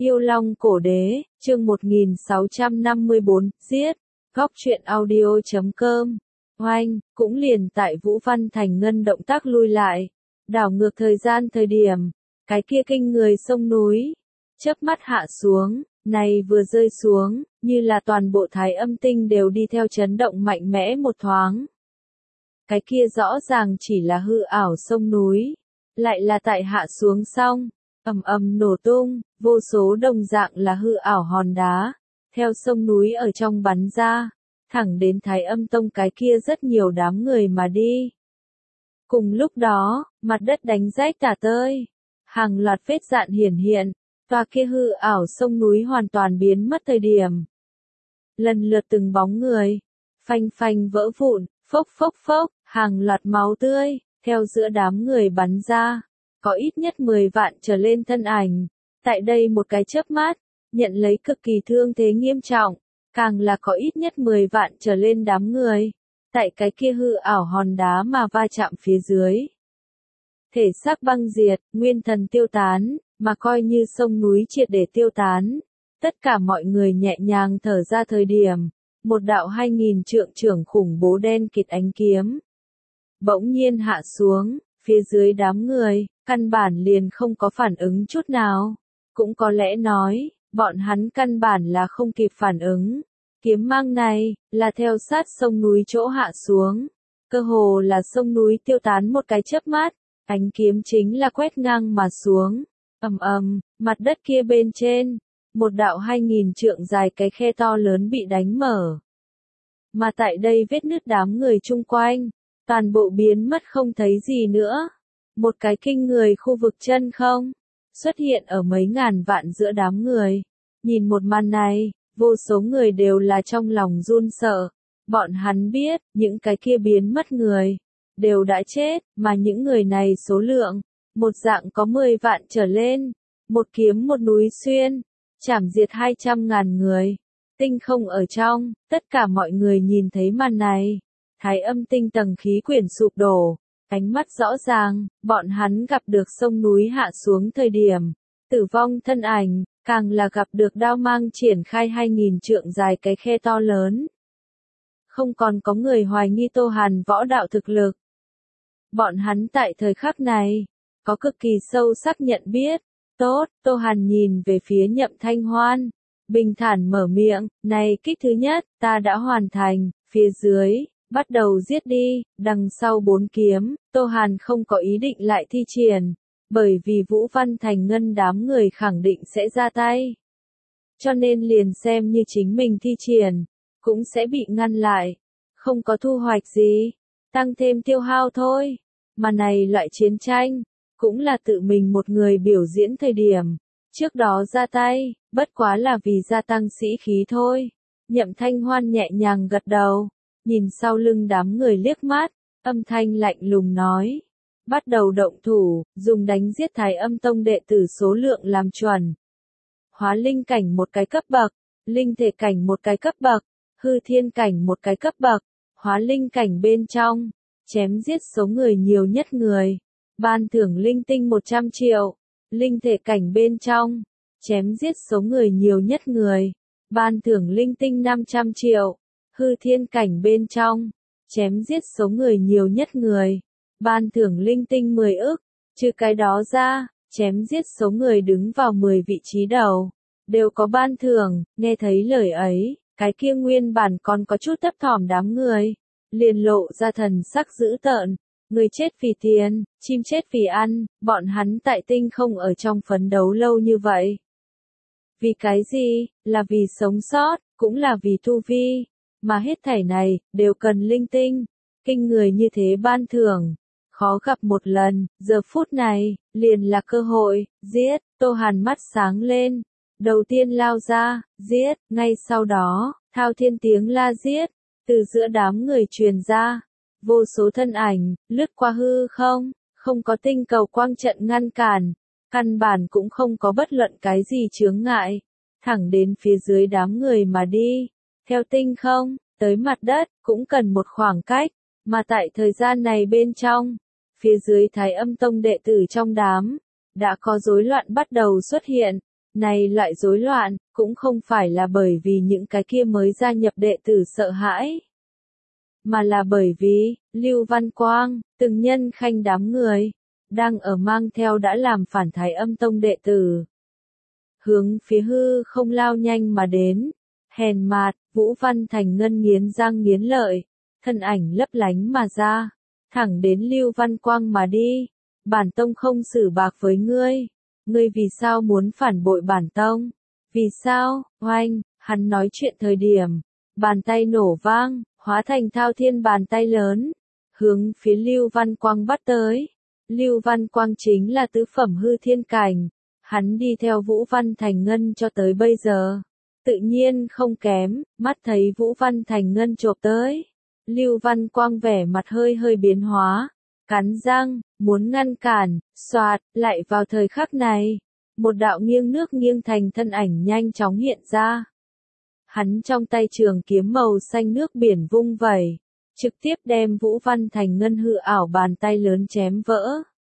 Yêu Long Cổ Đế, chương 1654, giết. Góc truyện audio.com. Oanh, cũng liền tại Vũ Văn Thành Ngân động tác lui lại, đảo ngược thời gian thời điểm, cái kia kinh người sông núi, chớp mắt hạ xuống, này vừa rơi xuống, như là toàn bộ Thái Âm Tinh đều đi theo chấn động mạnh mẽ một thoáng. Cái kia rõ ràng chỉ là hư ảo sông núi, lại là tại hạ xuống xong, ầm ầm nổ tung, vô số đồng dạng là hư ảo hòn đá, theo sông núi ở trong bắn ra, thẳng đến Thái Âm Tông cái kia rất nhiều đám người mà đi. Cùng lúc đó, mặt đất đánh rách tả tơi, hàng loạt vết dạn hiển hiện, tòa kia hư ảo sông núi hoàn toàn biến mất thời điểm. Lần lượt từng bóng người, phanh phanh vỡ vụn, phốc phốc phốc, hàng loạt máu tươi, theo giữa đám người bắn ra, có ít nhất 10 vạn trở lên thân ảnh, tại đây một cái chớp mắt, nhận lấy cực kỳ thương thế nghiêm trọng, càng là có ít nhất 10 vạn trở lên đám người, tại cái kia hư ảo hòn đá mà va chạm phía dưới. Thể xác băng diệt, nguyên thần tiêu tán, mà coi như sông núi triệt để tiêu tán, tất cả mọi người nhẹ nhàng thở ra thời điểm, một đạo 2000 trượng trưởng khủng bố đen kịt ánh kiếm bỗng nhiên hạ xuống, phía dưới đám người, căn bản liền không có phản ứng chút nào, cũng có lẽ nói, bọn hắn căn bản là không kịp phản ứng. Kiếm mang này, là theo sát sông núi chỗ hạ xuống, cơ hồ là sông núi tiêu tán một cái chớp mắt, ánh kiếm chính là quét ngang mà xuống, ầm ầm, mặt đất kia bên trên, một đạo 2000 trượng dài cái khe to lớn bị đánh mở. Mà tại đây vết nứt đám người chung quanh, toàn bộ biến mất không thấy gì nữa. Một cái kinh người khu vực chân không, xuất hiện ở mấy ngàn vạn giữa đám người. Nhìn một màn này, vô số người đều là trong lòng run sợ. Bọn hắn biết, những cái kia biến mất người, đều đã chết, mà những người này số lượng, một dạng có 10 vạn trở lên. Một kiếm một núi xuyên, chảm diệt 200.000 người. Tinh không ở trong, tất cả mọi người nhìn thấy màn này. Thái Âm Tinh tầng khí quyển sụp đổ, ánh mắt rõ ràng, bọn hắn gặp được sông núi hạ xuống thời điểm, tử vong thân ảnh, càng là gặp được đao mang triển khai 2000 trượng dài cái khe to lớn. Không còn có người hoài nghi Tô Hàn võ đạo thực lực. Bọn hắn tại thời khắc này, có cực kỳ sâu sắc nhận biết. Tốt, Tô Hàn nhìn về phía Nhậm Thanh Hoan, bình thản mở miệng, này kích thứ nhất, ta đã hoàn thành, phía dưới, bắt đầu giết đi, đằng sau 4 kiếm, Tô Hàn không có ý định lại thi triển, bởi vì Vũ Văn Thành Ngân đám người khẳng định sẽ ra tay. Cho nên liền xem như chính mình thi triển, cũng sẽ bị ngăn lại, không có thu hoạch gì, tăng thêm tiêu hao thôi, mà này loại chiến tranh, cũng là tự mình một người biểu diễn thời điểm, trước đó ra tay, bất quá là vì gia tăng sĩ khí thôi. Nhậm Thanh Hoan nhẹ nhàng gật đầu, nhìn sau lưng đám người liếc mắt, âm thanh lạnh lùng nói. Bắt đầu động thủ, dùng đánh giết Thái Âm Tông đệ tử số lượng làm chuẩn. Hóa linh cảnh một cái cấp bậc, linh thể cảnh một cái cấp bậc, hư thiên cảnh một cái cấp bậc, hóa linh cảnh bên trong, chém giết số người nhiều nhất người, ban thưởng linh tinh 100 triệu, linh thể cảnh bên trong, chém giết số người nhiều nhất người, ban thưởng linh tinh 500 triệu, hư thiên cảnh bên trong, chém giết số người nhiều nhất người, ban thưởng linh tinh 10 ức, trừ cái đó ra, chém giết số người đứng vào 10 vị trí đầu, đều có ban thưởng. Nghe thấy lời ấy, cái kia nguyên bản còn có chút thấp thỏm đám người, liền lộ ra thần sắc dữ tợn, người chết vì tiền, chim chết vì ăn, bọn hắn tại tinh không ở trong phấn đấu lâu như vậy. Vì cái gì, là vì sống sót, cũng là vì tu vi, mà hết thảy này, đều cần linh tinh, kinh người như thế ban thưởng. Khó gặp một lần, giờ phút này, liền là cơ hội, giết, Tô Hàn mắt sáng lên, đầu tiên lao ra, giết, ngay sau đó, thao thiên tiếng la giết, từ giữa đám người truyền ra, vô số thân ảnh, lướt qua hư không, không có tinh cầu quang trận ngăn cản, căn bản cũng không có bất luận cái gì chướng ngại, thẳng đến phía dưới đám người mà đi, theo tinh không, tới mặt đất, cũng cần một khoảng cách, mà tại thời gian này bên trong, phía dưới Thái Âm Tông đệ tử trong đám, đã có rối loạn bắt đầu xuất hiện, Này loại rối loạn, cũng không phải là bởi vì những cái kia mới gia nhập đệ tử sợ hãi, mà là bởi vì, Lưu Văn Quang, từng nhân khanh đám người, đang ở mang theo đã làm phản Thái Âm Tông đệ tử. Hướng phía hư không lao nhanh mà đến, hèn mạt, Vũ Văn Thành Ngân nghiến răng nghiến lợi, thân ảnh lấp lánh mà ra, thẳng đến Lưu Văn Quang mà đi. Bản tông không xử bạc với ngươi, ngươi vì sao muốn phản bội bản tông? Vì sao? Oanh, hắn nói chuyện thời điểm, bàn tay nổ vang, hóa thành thao thiên bàn tay lớn, hướng phía Lưu Văn Quang bắt tới. Lưu Văn Quang chính là tứ phẩm hư thiên cảnh, hắn đi theo Vũ Văn Thành Ngân cho tới bây giờ, tự nhiên không kém, mắt thấy Vũ Văn Thành Ngân chộp tới. Lưu Văn Quang vẻ mặt hơi hơi biến hóa, cắn răng, muốn ngăn cản, xoạt, lại vào thời khắc này, một đạo nghiêng nước nghiêng thành thân ảnh nhanh chóng hiện ra. Hắn trong tay trường kiếm màu xanh nước biển vung vẩy, trực tiếp đem Vũ Văn Thành Ngân hư ảo bàn tay lớn chém vỡ.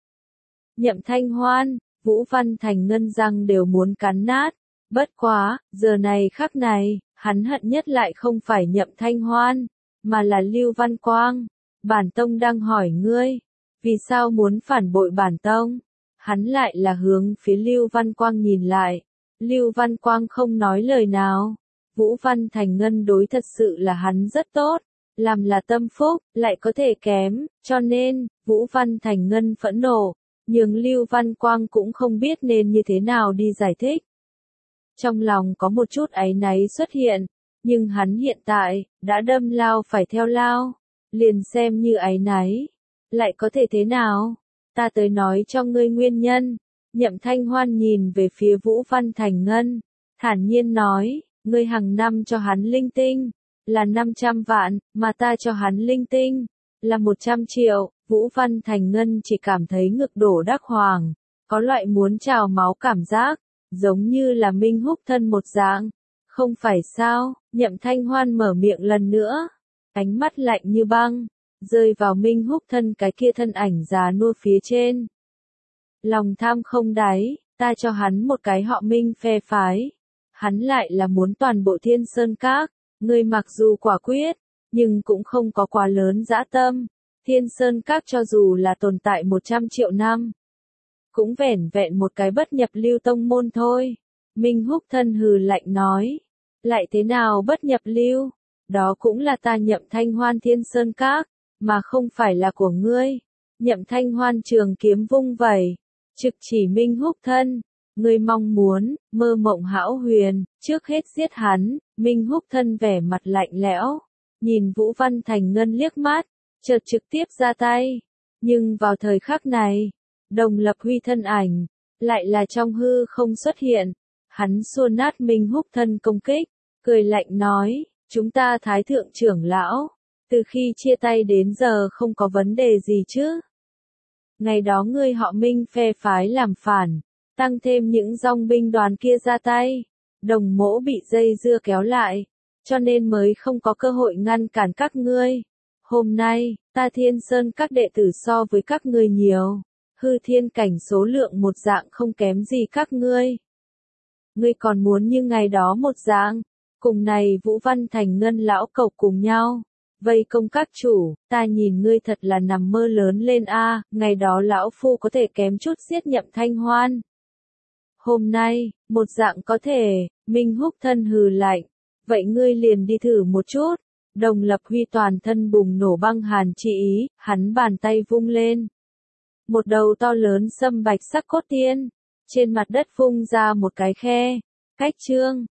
Nhậm Thanh Hoan, Vũ Văn Thành Ngân răng đều muốn cắn nát, bất quá, giờ này khắc này, hắn hận nhất lại không phải Nhậm Thanh Hoan, mà là Lưu Văn Quang. Bản tông đang hỏi ngươi, vì sao muốn phản bội bản tông? Hắn lại là hướng phía Lưu Văn Quang nhìn lại. Lưu Văn Quang không nói lời nào. Vũ Văn Thành Ngân đối thật sự là hắn rất tốt, làm là tâm phúc, lại có thể kém, cho nên, Vũ Văn Thành Ngân phẫn nộ, nhưng Lưu Văn Quang cũng không biết nên như thế nào đi giải thích. Trong lòng có một chút áy náy xuất hiện, nhưng hắn hiện tại, đã đâm lao phải theo lao, liền xem như áy náy, lại có thể thế nào? Ta tới nói cho ngươi nguyên nhân. Nhậm Thanh Hoan nhìn về phía Vũ Văn Thành Ngân, thản nhiên nói, ngươi hàng năm cho hắn linh tinh, là 500 vạn, mà ta cho hắn linh tinh, là 100 triệu. Vũ Văn Thành Ngân chỉ cảm thấy ngực đổ đắc hoàng, có loại muốn trào máu cảm giác, giống như là Minh Húc Thân một dạng. Không phải sao? Nhậm Thanh Hoan mở miệng lần nữa, ánh mắt lạnh như băng, rơi vào Minh Húc Thân cái kia thân ảnh già nua phía trên. Lòng tham không đáy, ta cho hắn một cái họ Minh phe phái, hắn lại là muốn toàn bộ Thiên Sơn Các. Ngươi mặc dù quả quyết, nhưng cũng không có quá lớn dã tâm. Thiên Sơn Các cho dù là tồn tại 100 triệu năm, cũng vẻn vẹn một cái bất nhập lưu tông môn thôi. Minh Húc Thân hừ lạnh nói, lại thế nào bất nhập lưu? Đó cũng là ta Nhậm Thanh Hoan Thiên Sơn Các, mà không phải là của ngươi. Nhậm Thanh Hoan trường kiếm vung vẩy, trực chỉ Minh Húc Thân. Ngươi mong muốn, mơ mộng hão huyền, trước hết giết hắn. Minh Húc Thân vẻ mặt lạnh lẽo, nhìn Vũ Văn Thành Ngân liếc mắt, chợt trực tiếp ra tay. Nhưng vào thời khắc này, Đồng Lập Huy thân ảnh, lại là trong hư không xuất hiện. Hắn xua nát Minh Húc Thân công kích, cười lạnh nói, chúng ta Thái Thượng trưởng lão, từ khi chia tay đến giờ không có vấn đề gì chứ. Ngày đó ngươi họ Minh phe phái làm phản, tăng thêm những dòng binh đoàn kia ra tay, Đồng Mỗ bị dây dưa kéo lại, cho nên mới không có cơ hội ngăn cản các ngươi. Hôm nay, ta Thiên Sơn Các đệ tử so với các ngươi nhiều, hư thiên cảnh số lượng một dạng không kém gì các ngươi. Ngươi còn muốn như ngày đó một dạng, cùng này Vũ Văn Thành Ngân lão cẩu cùng nhau, vây công các chủ, ta nhìn ngươi thật là nằm mơ lớn lên a. Ngày đó lão phu có thể kém chút giết Nhậm Thanh Hoan. Hôm nay, một dạng có thể. Minh Húc Thân hừ lạnh, vậy ngươi liền đi thử một chút. Đồng Lập Huy toàn thân bùng nổ băng hàn chi ý, hắn bàn tay vung lên. Một đầu to lớn sâm bạch sắc cốt tiên, trên mặt đất phun ra một cái khe, cách trương,